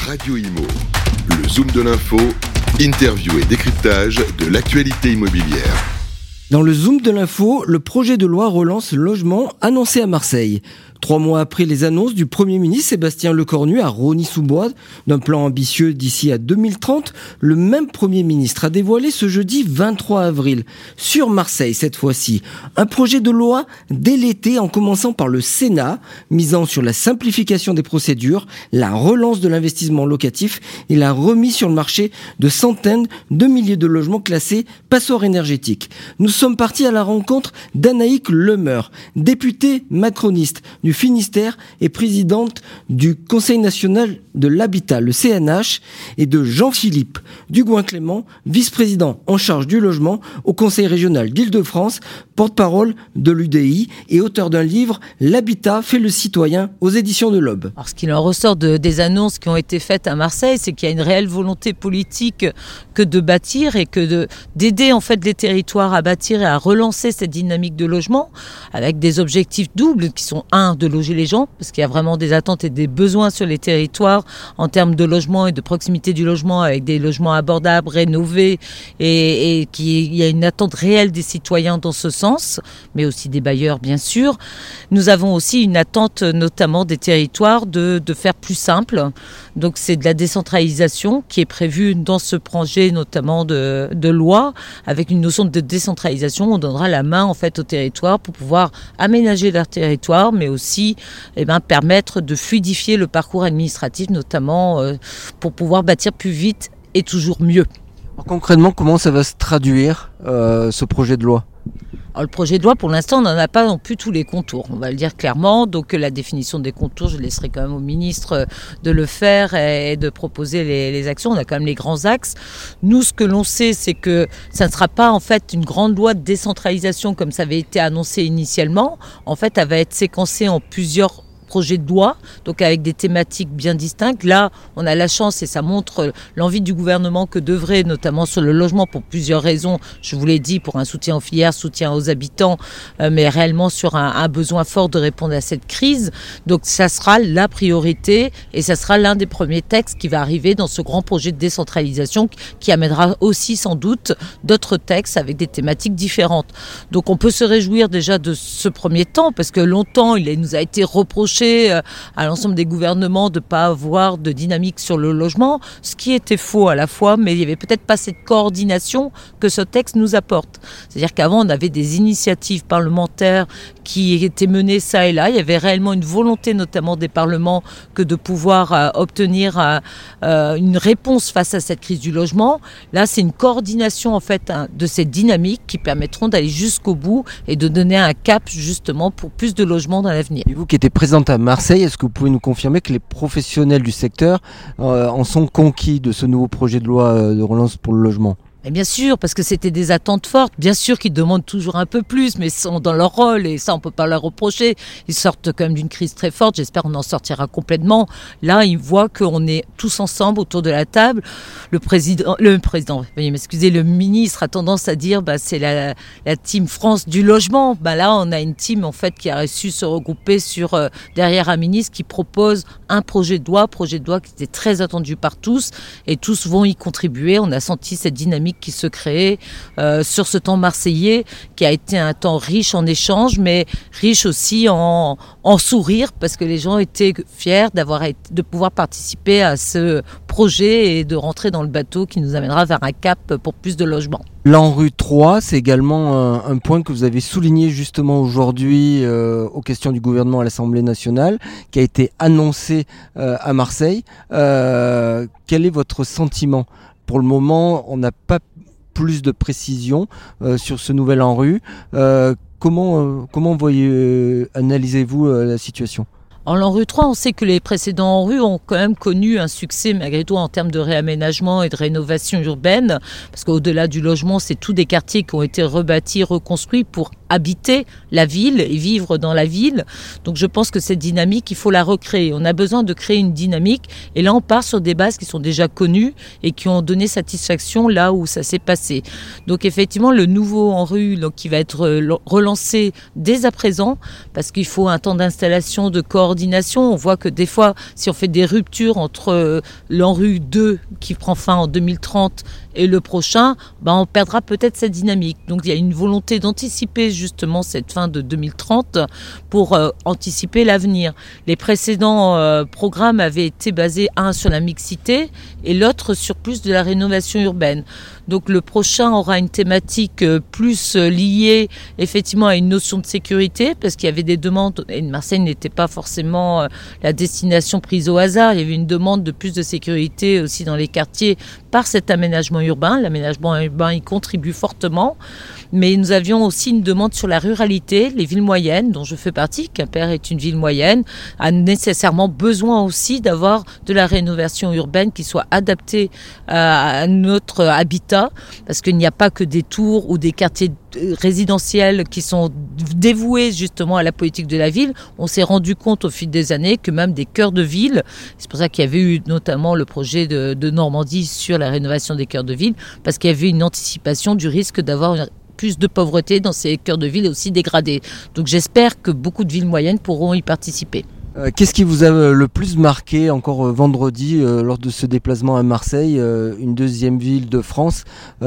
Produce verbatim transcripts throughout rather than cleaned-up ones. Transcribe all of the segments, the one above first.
Radio Imo, le Zoom de l'info, interview et décryptage de l'actualité immobilière. Dans le Zoom de l'info, le projet de loi relance le logement annoncé à Marseille. Trois mois après les annonces du Premier ministre Sébastien Lecornu à Rosny-sous-Bois d'un plan ambitieux d'ici à deux mille trente, le même Premier ministre a dévoilé ce jeudi vingt-trois avril, sur Marseille cette fois-ci, un projet de loi dès l'été en commençant par le Sénat, misant sur la simplification des procédures, la relance de l'investissement locatif et la remise sur le marché de centaines de milliers de logements classés passoires énergétiques. Nous sommes partis à la rencontre d'Anaïque Lemeur, députée macroniste du Finistère et présidente du Conseil national de l'habitat, le C N H, et de Jean-Philippe Dugoin-Clément, vice-président en charge du logement au Conseil régional d'Île-de-France, porte-parole de l'U D I et auteur d'un livre « L'habitat fait le citoyen » aux éditions de l'Aube. Alors, ce qu'il en ressort de, des annonces qui ont été faites à Marseille, c'est qu'il y a une réelle volonté politique que de bâtir et que de, d'aider en fait les territoires à bâtir et à relancer cette dynamique de logement avec des objectifs doubles qui sont un, de loger les gens, parce qu'il y a vraiment des attentes et des besoins sur les territoires en termes de logement et de proximité du logement, avec des logements abordables, rénovés, et, et qu'il y a une attente réelle des citoyens dans ce sens, mais aussi des bailleurs bien sûr. Nous avons aussi une attente notamment des territoires de, de faire plus simple, donc c'est de la décentralisation qui est prévue dans ce projet notamment de, de loi, avec une notion de décentralisation. On donnera la main en fait aux territoires pour pouvoir aménager leur territoire, mais aussi aussi eh ben, permettre de fluidifier le parcours administratif, notamment euh, pour pouvoir bâtir plus vite et toujours mieux. Alors, concrètement, comment ça va se traduire, euh, ce projet de loi ? Alors, le projet de loi, pour l'instant, on n'en a pas non plus tous les contours, on va le dire clairement. Donc la définition des contours, je laisserai quand même au ministre de le faire et de proposer les, les actions. On a quand même les grands axes. Nous, ce que l'on sait, c'est que ça ne sera pas en fait une grande loi de décentralisation comme ça avait été annoncé initialement. En fait, elle va être séquencée en plusieurs projet de loi, donc avec des thématiques bien distinctes. Là, on a la chance et ça montre l'envie du gouvernement que d'œuvrer, notamment sur le logement pour plusieurs raisons. Je vous l'ai dit, pour un soutien aux filières, soutien aux habitants, euh, mais réellement sur un, un besoin fort de répondre à cette crise. Donc ça sera la priorité et ça sera l'un des premiers textes qui va arriver dans ce grand projet de décentralisation qui amènera aussi sans doute d'autres textes avec des thématiques différentes. Donc on peut se réjouir déjà de ce premier temps parce que longtemps il nous a été reproché à l'ensemble des gouvernements de ne pas avoir de dynamique sur le logement, ce qui était faux à la fois, mais il n'y avait peut-être pas cette coordination que ce texte nous apporte. C'est-à-dire qu'avant, on avait des initiatives parlementaires qui étaient menées ça et là. Il y avait réellement une volonté, notamment des parlements, que de pouvoir euh, obtenir euh, euh, une réponse face à cette crise du logement. Là, c'est une coordination en fait hein, de cette dynamique qui permettront d'aller jusqu'au bout et de donner un cap justement pour plus de logements dans l'avenir. Et vous qui étiez présente à Marseille, est-ce que vous pouvez nous confirmer que les professionnels du secteur euh, en sont conquis de ce nouveau projet de loi euh, de relance pour le logement ? Et bien sûr, parce que c'était des attentes fortes. Bien sûr qu'ils demandent toujours un peu plus, mais ils sont dans leur rôle et ça, on peut pas leur reprocher. Ils sortent quand même d'une crise très forte. J'espère qu'on en sortira complètement. Là, ils voient qu'on est tous ensemble autour de la table. Le président, le président, veuillez m'excuser, le ministre a tendance à dire, bah, c'est la, la team France du logement. Bah, là, on a une team, en fait, qui a su se regrouper sur, euh, derrière un ministre qui propose un projet de loi, projet de loi qui était très attendu par tous et tous vont y contribuer. On a senti cette dynamique qui se créait euh, sur ce temps marseillais qui a été un temps riche en échanges mais riche aussi en, en sourires parce que les gens étaient fiers d'avoir été, de pouvoir participer à ce projet et de rentrer dans le bateau qui nous amènera vers un cap pour plus de logements. L'ANRU trois, c'est également un, un point que vous avez souligné justement aujourd'hui euh, aux questions du gouvernement à l'Assemblée nationale, qui a été annoncé euh, à Marseille. Euh, quel est votre sentiment ? Pour le moment, on n'a pas plus de précision euh, sur ce nouvel ANRU. Euh, comment euh, comment voyez, euh, analysez-vous euh, la situation ? En l'ANRU trois, on sait que les précédents ANRU ont quand même connu un succès malgré tout en termes de réaménagement et de rénovation urbaine, parce qu'au-delà du logement, c'est tous des quartiers qui ont été rebâtis, reconstruits pour habiter la ville et vivre dans la ville. Donc je pense que cette dynamique, il faut la recréer. On a besoin de créer une dynamique et là on part sur des bases qui sont déjà connues et qui ont donné satisfaction là où ça s'est passé. Donc effectivement le nouveau ANRU donc, qui va être relancé dès à présent parce qu'il faut un temps d'installation, de coordination. On voit que des fois si on fait des ruptures entre l'ANRU deux qui prend fin en deux mille trente et le prochain, ben on perdra peut-être cette dynamique. Donc il y a une volonté d'anticiper justement cette fin de deux mille trente pour euh, anticiper l'avenir. Les précédents euh, programmes avaient été basés, un sur la mixité et l'autre sur plus de la rénovation urbaine. Donc le prochain aura une thématique plus liée effectivement à une notion de sécurité parce qu'il y avait des demandes, et Marseille n'était pas forcément la destination prise au hasard, il y avait une demande de plus de sécurité aussi dans les quartiers par cet aménagement urbain. L'aménagement urbain y contribue fortement, mais nous avions aussi une demande sur la ruralité, les villes moyennes dont je fais partie. Quimper est une ville moyenne, a nécessairement besoin aussi d'avoir de la rénovation urbaine qui soit adaptée à notre habitat. Parce qu'il n'y a pas que des tours ou des quartiers résidentiels qui sont dévoués justement à la politique de la ville. On s'est rendu compte au fil des années que même des cœurs de ville, c'est pour ça qu'il y avait eu notamment le projet de, de Normandie sur la rénovation des cœurs de ville, parce qu'il y avait une anticipation du risque d'avoir une plus de pauvreté dans ces cœurs de ville et aussi dégradés. Donc j'espère que beaucoup de villes moyennes pourront y participer. Euh, qu'est-ce qui vous a euh, le plus marqué encore euh, vendredi euh, lors de ce déplacement à Marseille, euh, une deuxième ville de France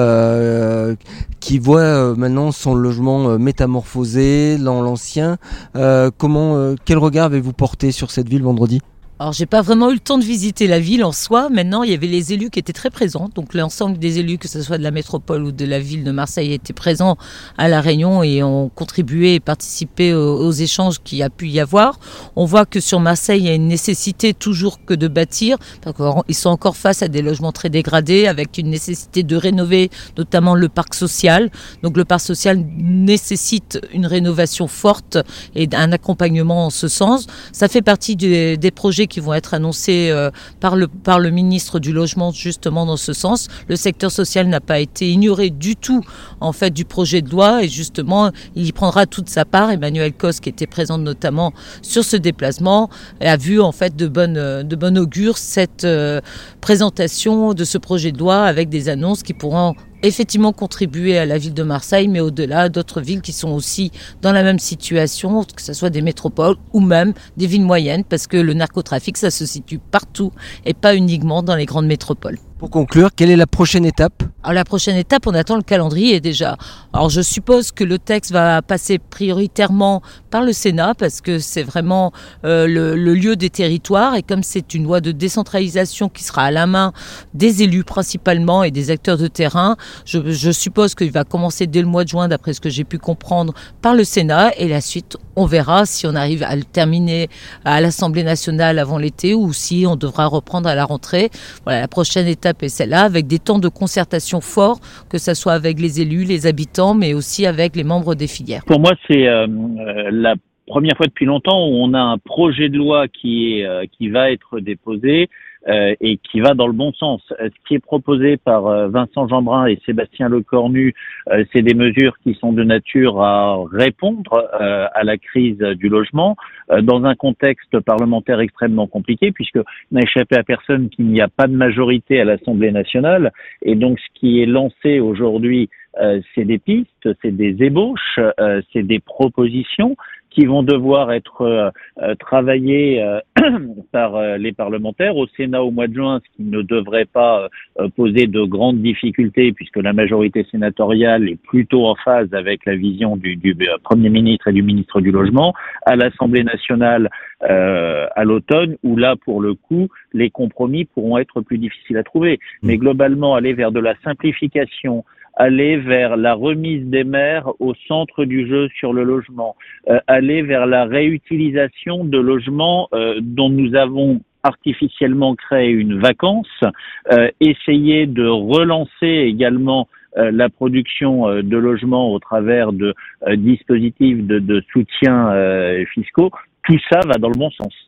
euh, qui voit euh, maintenant son logement euh, métamorphosé dans l'ancien. Euh, comment, euh, quel regard avez-vous porté sur cette ville vendredi ? Alors, j'ai pas vraiment eu le temps de visiter la ville en soi. Maintenant, il y avait les élus qui étaient très présents. Donc, l'ensemble des élus, que ce soit de la métropole ou de la ville de Marseille, étaient présents à la réunion et ont contribué et participé aux, aux échanges qu'il y a pu y avoir. On voit que sur Marseille, il y a une nécessité toujours que de bâtir. Ils sont encore face à des logements très dégradés avec une nécessité de rénover, notamment le parc social. Donc, le parc social nécessite une rénovation forte et un accompagnement en ce sens. Ça fait partie des, des projets qui vont être annoncés euh, par le par le ministre du Logement justement dans ce sens. Le secteur social n'a pas été ignoré du tout en fait du projet de loi et justement il y prendra toute sa part. Emmanuel Cos qui était présente notamment sur ce déplacement a vu en fait de bonne de bonne augure cette euh, présentation de ce projet de loi avec des annonces qui pourront effectivement contribuer à la ville de Marseille, mais au-delà d'autres villes qui sont aussi dans la même situation, que ce soit des métropoles ou même des villes moyennes, parce que le narcotrafic, ça se situe partout et pas uniquement dans les grandes métropoles. Pour conclure, quelle est la prochaine étape ? Alors la prochaine étape, on attend le calendrier déjà. Alors je suppose que le texte va passer prioritairement par le Sénat parce que c'est vraiment euh, le, le lieu des territoires et comme c'est une loi de décentralisation qui sera à la main des élus principalement et des acteurs de terrain, je, je suppose qu'il va commencer dès le mois de juin d'après ce que j'ai pu comprendre par le Sénat et la suite on verra si on arrive à le terminer à l'Assemblée nationale avant l'été ou si on devra reprendre à la rentrée. Voilà, la prochaine étape est celle-là, avec des temps de concertation forts, que ce soit avec les élus, les habitants, mais aussi avec les membres des filières. Pour moi, c'est euh, la première fois depuis longtemps où on a un projet de loi qui est euh, qui va être déposé euh, et qui va dans le bon sens. Ce qui est proposé par euh, Vincent Jeanbrun et Sébastien Lecornu, euh, c'est des mesures qui sont de nature à répondre euh, à la crise du logement euh, dans un contexte parlementaire extrêmement compliqué, puisque n'a échappé à personne qu'il n'y a pas de majorité à l'Assemblée nationale, et donc ce qui est lancé aujourd'hui, euh, c'est des pistes, c'est des ébauches, euh, c'est des propositions qui vont devoir être euh, euh, travaillées euh, par euh, les parlementaires au Sénat au mois de juin, ce qui ne devrait pas euh, poser de grandes difficultés puisque la majorité sénatoriale est plutôt en phase avec la vision du, du euh, Premier ministre et du ministre du Logement, à l'Assemblée nationale euh, à l'automne, où là, pour le coup, les compromis pourront être plus difficiles à trouver. Mais globalement, aller vers de la simplification, aller vers la remise des maires au centre du jeu sur le logement, euh, aller vers la réutilisation de logements euh, dont nous avons artificiellement créé une vacance, euh, essayer de relancer également euh, la production euh, de logements au travers de euh, dispositifs de, de soutien euh, fiscaux. Tout ça va dans le bon sens.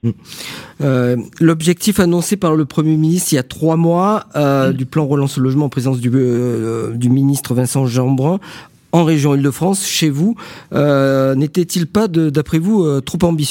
Euh, l'objectif annoncé par le Premier ministre il y a trois mois euh, mmh. du plan relance au logement en présence du, euh, du ministre Vincent Jeanbrun en région Île-de-France, chez vous, euh, n'était-il pas, de, d'après vous, euh, trop ambitieux ?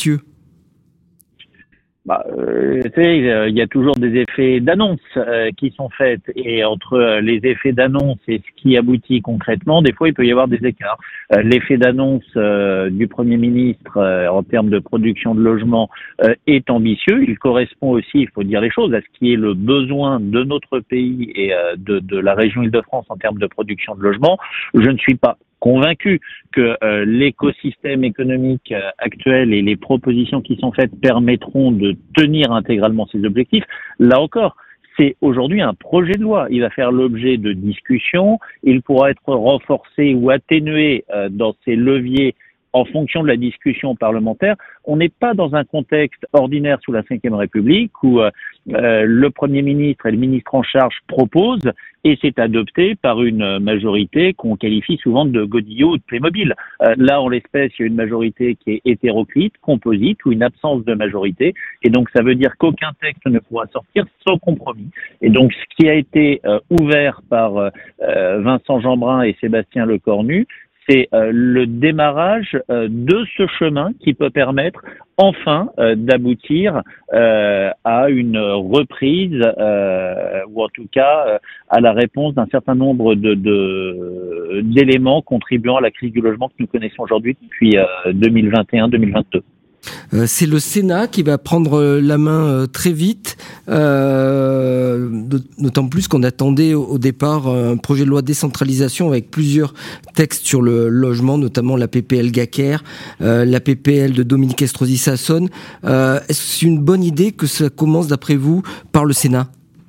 Bah, euh, tu sais, il y a toujours des effets d'annonce euh, qui sont faits, et entre euh, les effets d'annonce et ce qui aboutit concrètement, des fois il peut y avoir des écarts. Euh, l'effet d'annonce euh, du Premier ministre euh, en termes de production de logements euh, est ambitieux. Il correspond aussi, il faut dire les choses, à ce qui est le besoin de notre pays et euh, de, de la région Île-de-France en termes de production de logements. Je ne suis pas convaincu que euh, l'écosystème économique euh, actuel et les propositions qui sont faites permettront de tenir intégralement ces objectifs. Là encore, c'est aujourd'hui un projet de loi. Il va faire l'objet de discussions. Il pourra être renforcé ou atténué euh, dans ses leviers en fonction de la discussion parlementaire. On n'est pas dans un contexte ordinaire sous la cinquième République où euh, euh, le Premier ministre et le ministre en charge proposent et c'est adopté par une majorité qu'on qualifie souvent de godillot ou de Playmobil. Euh, là, en l'espèce, il y a une majorité qui est hétéroclite, composite ou une absence de majorité. Et donc, ça veut dire qu'aucun texte ne pourra sortir sans compromis. Et donc, ce qui a été euh, ouvert par euh, Vincent Jeanbrun et Sébastien Lecornu, c'est euh, le démarrage euh, de ce chemin qui peut permettre enfin euh, d'aboutir euh, à une reprise euh, ou en tout cas euh, à la réponse d'un certain nombre de, de d'éléments contribuant à la crise du logement que nous connaissons aujourd'hui depuis euh, deux mille vingt et un deux mille vingt-deux. Euh, c'est le Sénat qui va prendre la main euh, très vite, euh, d'autant plus qu'on attendait au départ un projet de loi de décentralisation avec plusieurs textes sur le logement, notamment la P P L Gacquerre, euh, la P P L de Dominique Estrosi Sassone. Euh, est-ce que c'est une bonne idée que ça commence, d'après vous, par le Sénat ?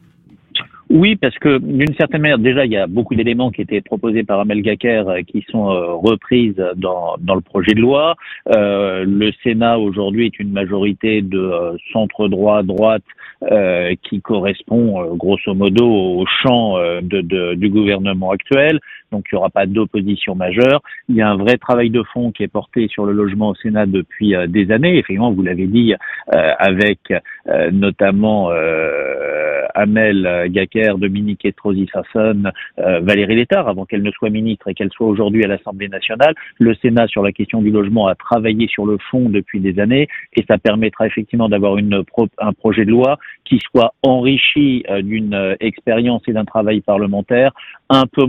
Oui, parce que d'une certaine manière, déjà, il y a beaucoup d'éléments qui étaient proposés par Amel Gacquerre euh, qui sont euh, reprises dans, dans le projet de loi. Euh, le Sénat, aujourd'hui, est une majorité de euh, centre-droit, droite, euh, qui correspond, euh, grosso modo, au champ euh, de, de, du gouvernement actuel. Donc, il n'y aura pas d'opposition majeure. Il y a un vrai travail de fond qui est porté sur le logement au Sénat depuis euh, des années. Effectivement, vous l'avez dit, euh, avec euh, notamment euh, Amel Gacquerre, Dominique Estrosi Sassone, euh, Valérie Létard, avant qu'elle ne soit ministre et qu'elle soit aujourd'hui à l'Assemblée nationale. Le Sénat, sur la question du logement, a travaillé sur le fond depuis des années et ça permettra effectivement d'avoir une pro- un projet de loi qui soit enrichi euh, d'une euh, expérience et d'un travail parlementaire un peu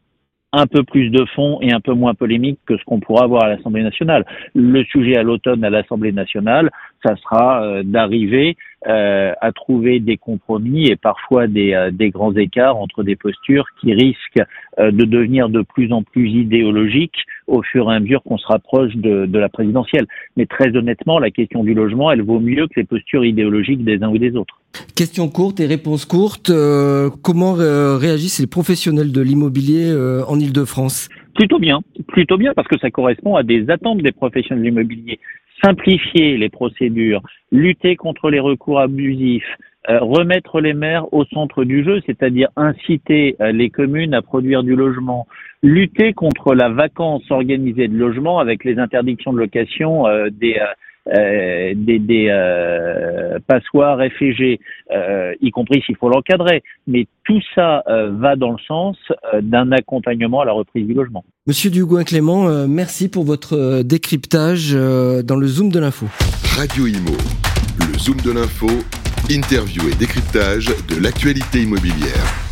un peu plus de fond et un peu moins polémique que ce qu'on pourra avoir à l'Assemblée nationale. Le sujet à l'automne à l'Assemblée nationale, ça sera euh, d'arriver euh, à trouver des compromis et parfois des, euh, des grands écarts entre des postures qui risquent euh, de devenir de plus en plus idéologiques au fur et à mesure qu'on se rapproche de, de la présidentielle. Mais très honnêtement, la question du logement, elle vaut mieux que les postures idéologiques des uns ou des autres. Question courte et réponse courte. Euh, comment euh, réagissent les professionnels de l'immobilier euh, en Île-de-France ? Plutôt bien, plutôt bien, parce que ça correspond à des attentes des professionnels de l'immobilier. Simplifier les procédures, lutter contre les recours abusifs, euh, remettre les maires au centre du jeu, c'est-à-dire inciter euh, les communes à produire du logement, lutter contre la vacance organisée de logement avec les interdictions de location euh, des... Euh, Euh, des, des euh, passoires F et G, euh, y compris s'il faut l'encadrer. Mais tout ça euh, va dans le sens euh, d'un accompagnement à la reprise du logement. Monsieur Dugouin-Clément, euh, merci pour votre euh, décryptage euh, dans le Zoom de l'info. Radio Imo, le Zoom de l'info, interview et décryptage de l'actualité immobilière.